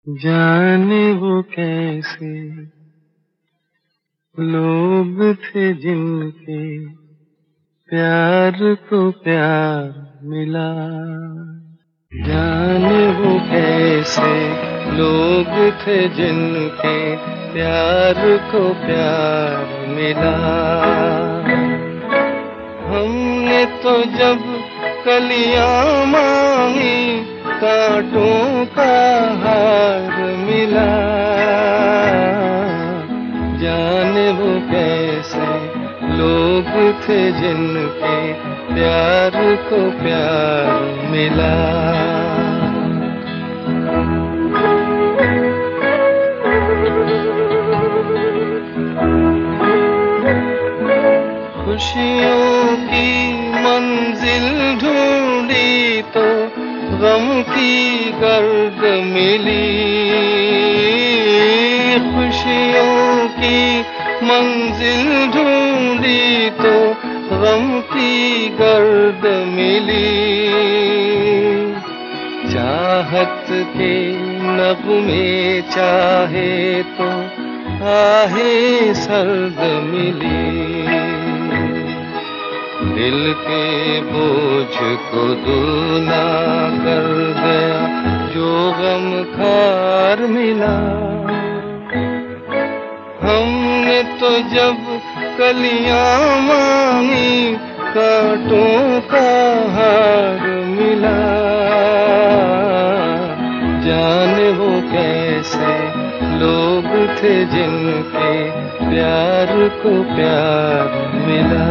जाने वो कैसे लोग थे जिनके प्यार को प्यार मिला। जाने वो कैसे लोग थे जिनके प्यार को प्यार मिला। हमने तो जब कलियां मांगी कांटों का हार मिला। जाने वो कैसे लोग थे जिनके प्यार को प्यार मिला। खुशियों की मंजिल ढूंढी तो गम की गर्द मिली। खुशियों की मंजिल ढूंढी तो गम की गर्द मिली। चाहत के नगमे चाहे तो आहें सर्द मिली। दिल के बोझ को दूना कर गया जो गम खार मिला। हमने तो जब कलियां मांगी कांटों का हार मिला। जाने वो कैसे लोग थे जिनके प्यार को प्यार मिला।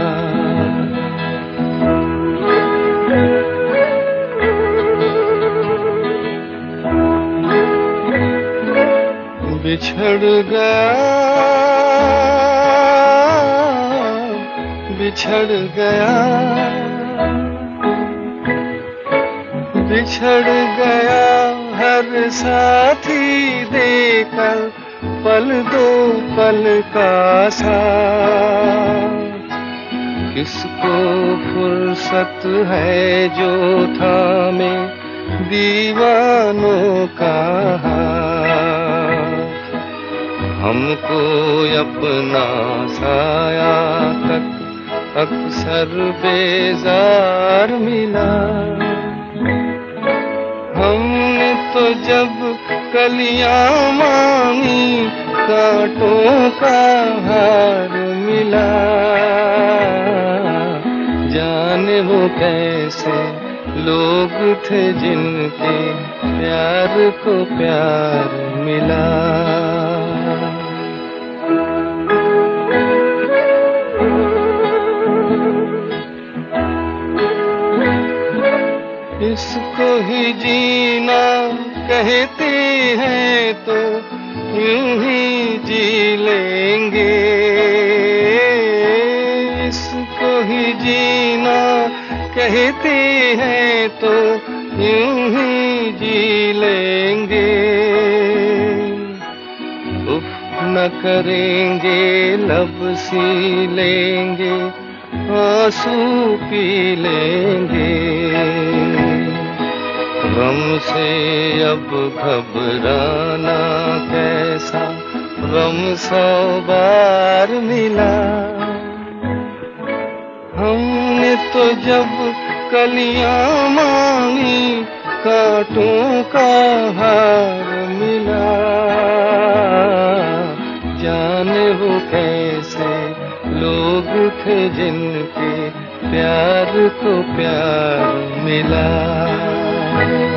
बिछड़ गया बिछड़ गया बिछड़ गया हर साथी देकर पल दो पल का साथ। किसको फुर्सत है जो थामे दीवानों का हाथ। हमको अपना साया तक अक्सर बेजार मिला। हमने तो जब कलियां मांगी कांटों का हार मिला। जाने वो कैसे लोग थे जिनके प्यार को प्यार मिला। इसको ही जीना कहते हैं तो यूं ही जी लेंगे। इसको ही जीना कहते हैं तो यूं ही जी लेंगे। उफ न करेंगे लब सी लेंगे आंसू पी लेंगे। गम से अब घबराना कैसा गम 100 बार मिला। हमने तो जब कलियां मांगी कांटों का हार मिला। जाने वो कैसे लोग थे जिनके प्यार को प्यार मिला।